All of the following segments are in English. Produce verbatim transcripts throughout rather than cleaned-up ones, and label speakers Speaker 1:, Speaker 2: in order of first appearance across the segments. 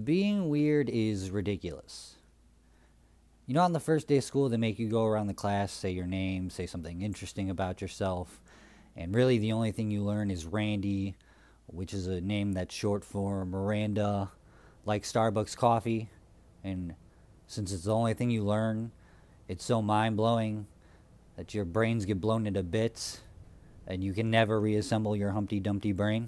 Speaker 1: Being weird is ridiculous. You know, on the first day of school, they make you go around the class, say your name, say something interesting about yourself, and really the only thing you learn is Randy, which is a name that's short for Miranda, like Starbucks coffee. And since it's the only thing you learn, it's so mind blowing that your brains get blown into bits and you can never reassemble your Humpty Dumpty brain.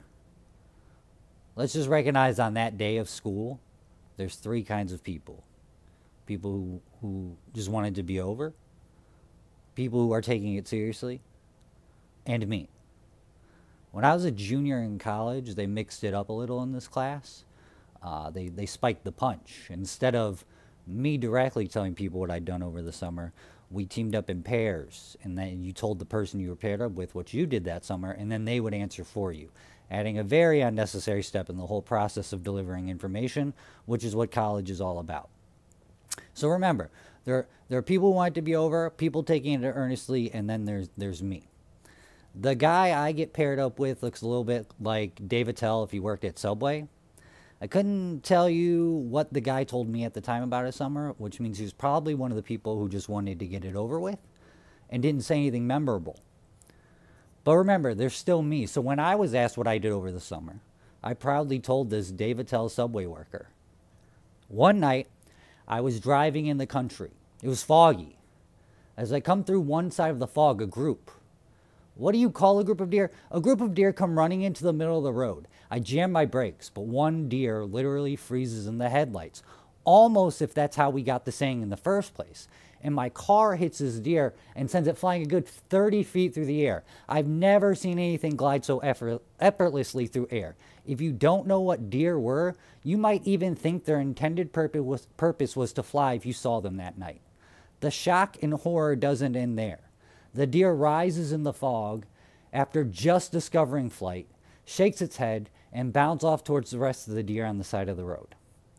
Speaker 1: Let's just recognize on that day of school, there's three kinds of people. People who, who just wanted to be over, people who are taking it seriously, and me. When I was a junior in college, they mixed it up a little in this class. Uh, they, they spiked the punch. Instead of me directly telling people what I'd done over the summer, we teamed up in pairs, and then you told the person you were paired up with what you did that summer, and then they would answer for you, adding a very unnecessary step in the whole process of delivering information, which is what college is all about. So remember, there, there are people who want it to be over, people taking it earnestly, and then there's, there's me. The guy I get paired up with looks a little bit like Dave Attell if he worked at Subway. I couldn't tell you what the guy told me at the time about his summer, which means he was probably one of the people who just wanted to get it over with and didn't say anything memorable. But remember, there's still me. So when I was asked what I did over the summer, I proudly told this Dave Attell Subway worker. One night, I was driving in the country. It was foggy. As I come through one side of the fog, a group. What do you call a group of deer? A group of deer come running into the middle of the road. I jam my brakes, but one deer literally freezes in the headlights. Almost if that's how we got the saying in the first place. And my car hits this deer and sends it flying a good thirty feet through the air. I've never seen anything glide so effort effortlessly through air. If you don't know what deer were, you might even think their intended purpose was, purpose was to fly if you saw them that night. The shock and horror doesn't end there. The deer rises in the fog after just discovering flight, shakes its head, and bounds off towards the rest of the deer on the side of the road.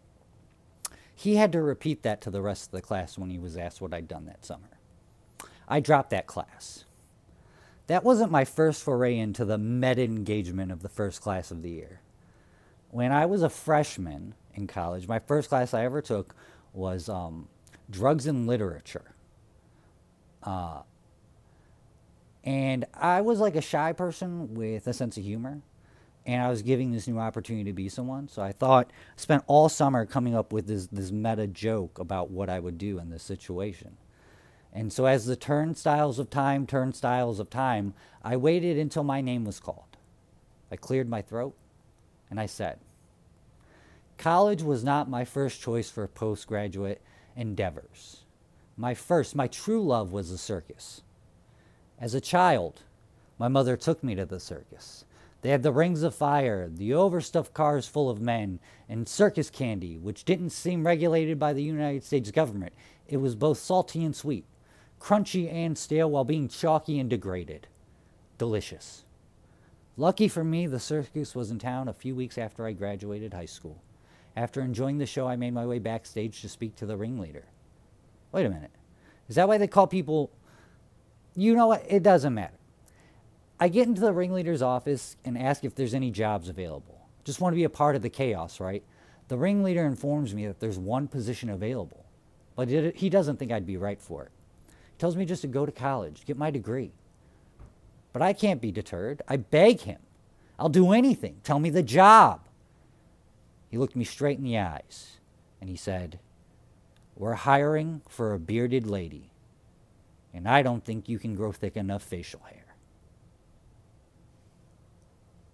Speaker 1: He had to repeat that to the rest of the class when he was asked what I'd done that summer. I dropped that class. That wasn't my first foray into the meta-engagement of the first class of the year. When I was a freshman in college, my first class I ever took was um, Drugs and Literature. Uh, and I was like a shy person with a sense of humor. And I was giving this new opportunity to be someone. So I thought, spent all summer coming up with this, this meta joke about what I would do in this situation. And so as the turnstiles of time, turnstiles of time, I waited until my name was called. I cleared my throat, and I said, college was not my first choice for postgraduate endeavors. My first, my true love was the circus. As a child, my mother took me to the circus. They had the rings of fire, the overstuffed cars full of men, and circus candy, which didn't seem regulated by the United States government. It was both salty and sweet, crunchy and stale while being chalky and degraded. Delicious. Lucky for me, the circus was in town a few weeks after I graduated high school. After enjoying the show, I made my way backstage to speak to the ringleader. Wait a minute. Is that why they call people... You know what? It doesn't matter. I get into the ringleader's office and ask if there's any jobs available. Just want to be a part of the chaos, right? The ringleader informs me that there's one position available, but it, he doesn't think I'd be right for it. He tells me just to go to college, get my degree. But I can't be deterred. I beg him. I'll do anything. Tell me the job. He looked me straight in the eyes, and he said, we're hiring for a bearded lady, and I don't think you can grow thick enough facial hair.